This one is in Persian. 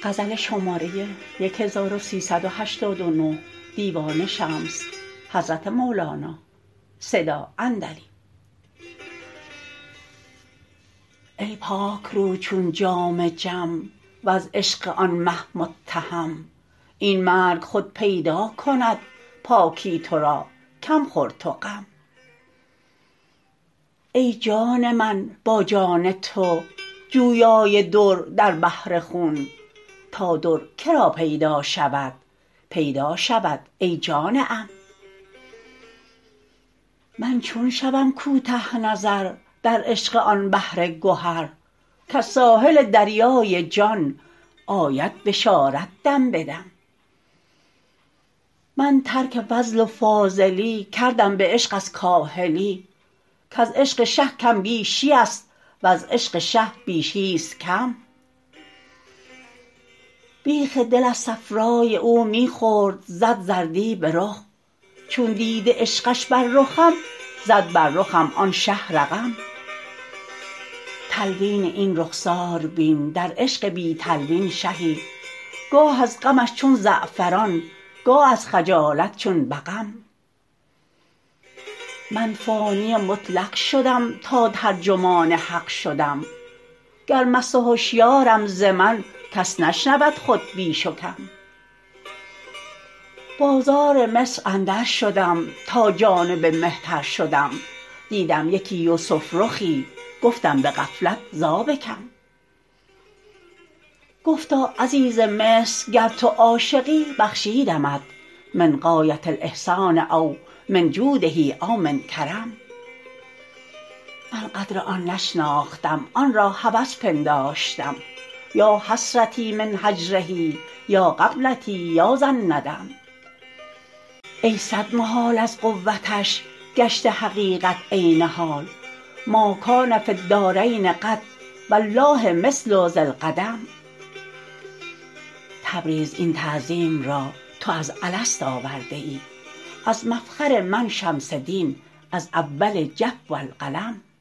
ای پاک رو چون جام جم وز عشق آن مه متهم این مرگ خود پیدا کند پاکی تو را کم خور تو غم ای جان من با جان تو جویای در در بحر خون تا در که را پیدا شود پیدا شود ای جان عم من چون شوم کوته نظر در عشق آن بحر گهر کز ساحل دریای جان آید بشارت دم به دم من ترک فضل و فاضلی کردم به عشق از کاهلی کز عشق شه کم بیشی است وز عشق شه بیشی است کم بیخ دل از صفرای او می خورد زد زردی به رخ چون دیده عشقش بر رخم زد بر رخم آن شه رقم تلوین این رخسار بین در عشق بی تلوین شهی گاه از غمش چون زعفران گاه از خجالت چون بقم من فانی مطلق شدم تا ترجمان حق شدم گر مست و هشیارم ز من کس نشنود خود بیش و کم بازار مصر اندر شدم تا جانب مهتر شدم دیدم یکی یوسف رخی گفتم به غفلت ذابکم گفتا عزیز مصر گر تو عاشقی بخشیدمت من غایة الاحسان او من جوده او من کرم من قدر آن نشناختم آن را هوس پنداشتم یا حسرتی من هجره یا غبنتی یا ذا الندم ای صد محال از قوتش گشته حقیقت عین حال ما کان فی الدارین قط والله مثل ذی القدم تبریز این تعظیم را تو از الست آورده ای از مفخر من شمس دین از اول جف و القلم